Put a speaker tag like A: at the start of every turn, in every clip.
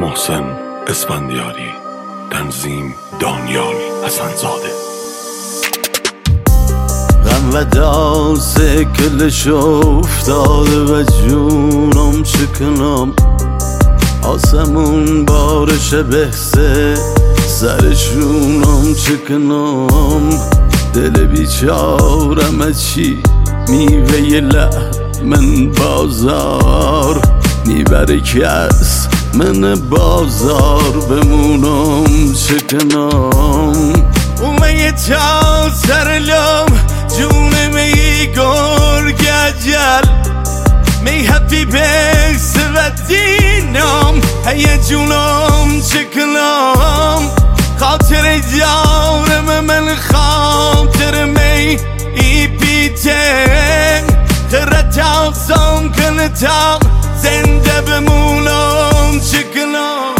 A: محسن اسفندیاری، تنظیم دانیال حسن‌زاده.
B: غم و داس کلش افتاده و جونم شکنم، آسمون بارش بحثه سرشونم چکنم. دل بیچارم چی میوه لحمن بازار میبره کس من بازار بمونم چکنم. اومه تا سر لام جونم ای گرگ اجل می هفی بکس و دینم هی جونم چکنم. خاطر جارم من خاطر می ای بیته خرد آسان کنه تا زنده بمونم چکنم.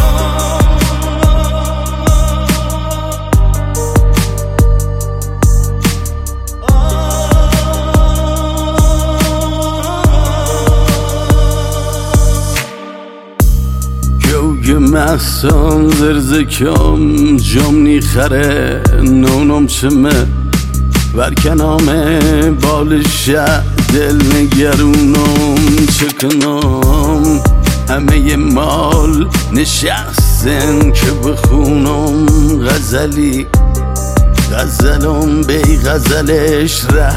B: گوگ محسان زرزکم جمنی خره نونم چمه ورکنامه بالشه دل نگرونم چکنم. همه مال نشستن که بخونم غزلی غزلم بی غزلش ره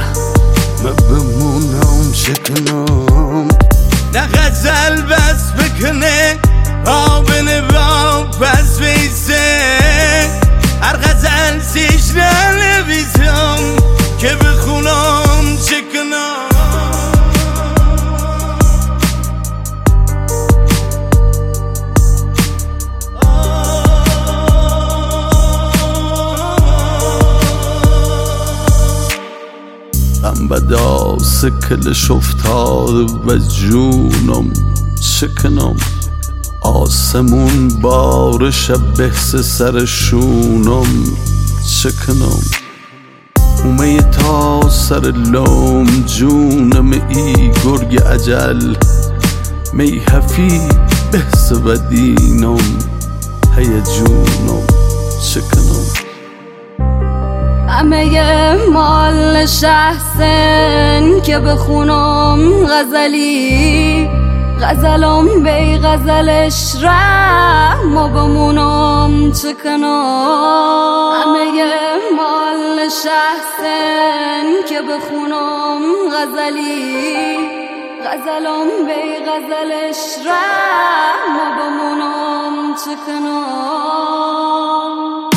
B: بمونم چکنم. نه غزل بس بکنه آبن باب بس بیسه هر غزل سیش نویسم که بخونم چکنم. غم و داس کلش افتاده و جونم چکنم، آسمون بارش بحث سرشونم چکنم. اومه تا سر لام جونم ای گرگ اجل می هفی بحث و دینم هی جونم چکنم.
C: همه مال نشستن که بخونم غزلی غزلم بی غزلش رحم و بمونم چکنم. همه مال نشستن که بخونم غزلی غزلم بی غزلش رحم و بمونم چکنم.